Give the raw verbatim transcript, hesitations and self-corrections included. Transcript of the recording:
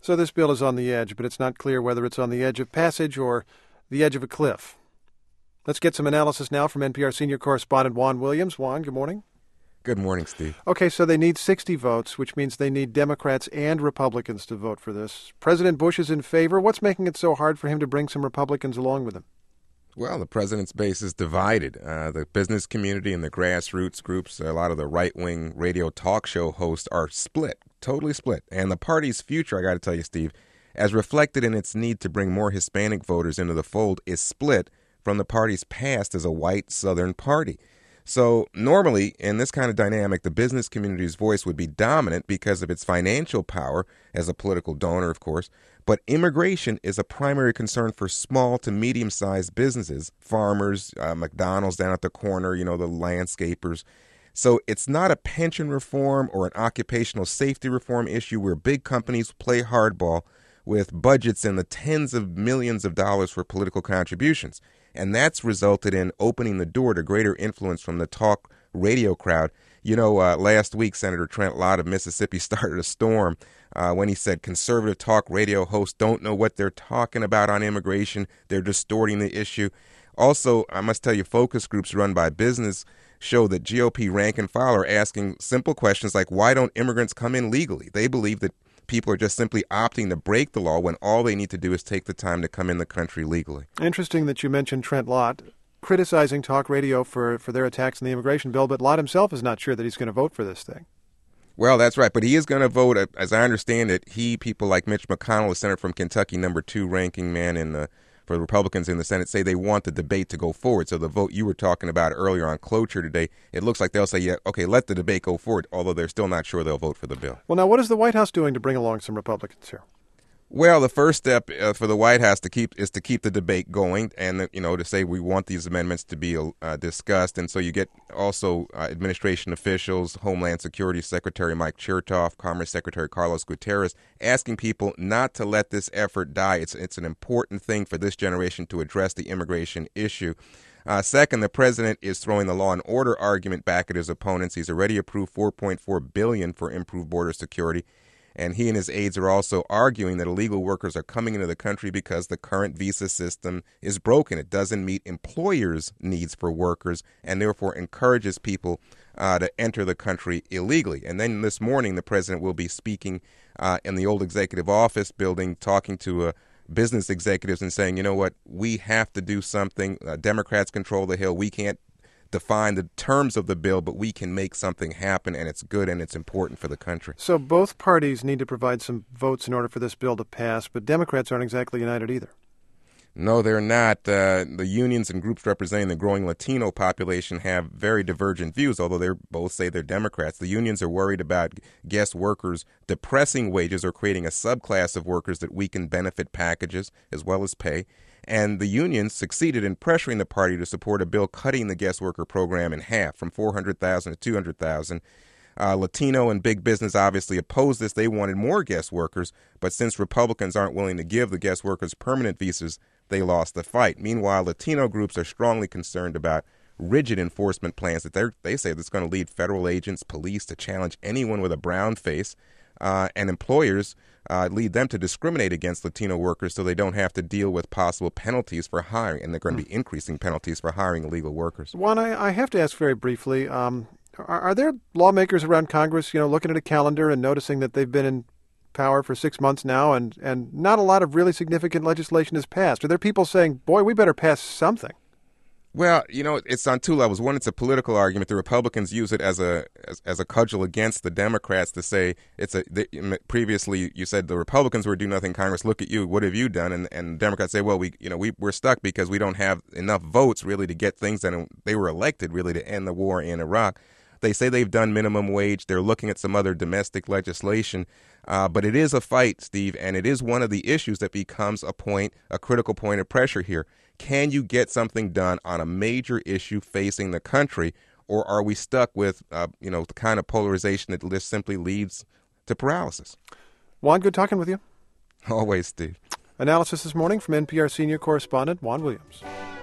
So this bill is on the edge, but it's not clear whether it's on the edge of passage or the edge of a cliff. Let's get some analysis now from N P R senior correspondent Juan Williams. Juan, good morning. Good morning, Steve. Okay, so they need sixty votes, which means they need Democrats and Republicans to vote for this. President Bush is in favor. What's making it so hard for him to bring some Republicans along with him? Well, the president's base is divided. Uh, the business community and the grassroots groups, a lot of the right-wing radio talk show hosts are split, totally split. And the party's future, I got to tell you, Steve, as reflected in its need to bring more Hispanic voters into the fold, is split from the party's past as a white Southern party. So normally, in this kind of dynamic, the business community's voice would be dominant because of its financial power as a political donor, of course. But immigration is a primary concern for small to medium-sized businesses, farmers, uh, McDonald's down at the corner, you know, the landscapers. So it's not a pension reform or an occupational safety reform issue where big companies play hardball with budgets in the tens of millions of dollars for political contributions. And that's resulted in opening the door to greater influence from the talk radio crowd. You know, uh, last week, Senator Trent Lott of Mississippi started a storm uh, when he said conservative talk radio hosts don't know what they're talking about on immigration. They're distorting the issue. Also, I must tell you, focus groups run by business show that G O P rank and file are asking simple questions like, why don't immigrants come in legally? They believe that people are just simply opting to break the law when all they need to do is take the time to come in the country legally. Interesting that you mentioned Trent Lott criticizing talk radio for, for their attacks on the immigration bill, but Lott himself is not sure that he's going to vote for this thing. Well, that's right, but he is going to vote, as I understand it. He, people like Mitch McConnell, the senator from Kentucky, number two ranking man in the for Republicans in the Senate, say they want the debate to go forward. So the vote you were talking about earlier on cloture today, it looks like they'll say, yeah, okay, let the debate go forward, although they're still not sure they'll vote for the bill. Well, now, what is the White House doing to bring along some Republicans here? Well, the first step uh, for the White House to keep is to keep the debate going, and you know, to say we want these amendments to be uh, discussed. And so you get also uh, administration officials, Homeland Security Secretary Mike Chertoff, Commerce Secretary Carlos Gutierrez, asking people not to let this effort die. It's it's an important thing for this generation to address the immigration issue. Uh, second, the president is throwing the law and order argument back at his opponents. He's already approved four point four billion dollars for improved border security. And he and his aides are also arguing that illegal workers are coming into the country because the current visa system is broken. It doesn't meet employers' needs for workers and therefore encourages people uh, to enter the country illegally. And then this morning, the president will be speaking uh, in the old executive office building, talking to uh, business executives and saying, you know what, we have to do something. Uh, Democrats control the Hill. We can't define the terms of the bill, but we can make something happen, and it's good and it's important for the country. So both parties need to provide some votes in order for this bill to pass, but Democrats aren't exactly united either. No, they're not. Uh, the unions and groups representing the growing Latino population have very divergent views, although they both say they're Democrats. The unions are worried about guest workers depressing wages or creating a subclass of workers that weaken benefit packages as well as pay. And the unions succeeded in pressuring the party to support a bill cutting the guest worker program in half, from four hundred thousand to two hundred thousand. Uh, Latino and big business obviously opposed this. They wanted more guest workers, but since Republicans aren't willing to give the guest workers permanent visas, they lost the fight. Meanwhile, Latino groups are strongly concerned about rigid enforcement plans that they they say that's going to lead federal agents, police to challenge anyone with a brown face, uh, and employers uh, lead them to discriminate against Latino workers so they don't have to deal with possible penalties for hiring, and they're going to be increasing penalties for hiring illegal workers. Juan, I, I have to ask very briefly, um, are, are there lawmakers around Congress, you know, looking at a calendar and noticing that they've been in power for six months now and, and not a lot of really significant legislation has passed? Are there people saying, boy, we better pass something? Well, you know, it's on two levels. One, it's a political argument. The Republicans use it as a as, as a cudgel against the Democrats to say it's a. They, previously, you said the Republicans were doing nothing in Congress. Look at you. What have you done? And and Democrats say, well, we you know we we're stuck because we don't have enough votes really to get things done. They were elected really to end the war in Iraq. They say they've done minimum wage. They're looking at some other domestic legislation. Uh, but it is a fight, Steve, and it is one of the issues that becomes a point, a critical point of pressure here. Can you get something done on a major issue facing the country, or are we stuck with, uh, you know, the kind of polarization that just simply leads to paralysis? Juan, good talking with you. Always, Steve. Analysis this morning from N P R senior correspondent Juan Williams.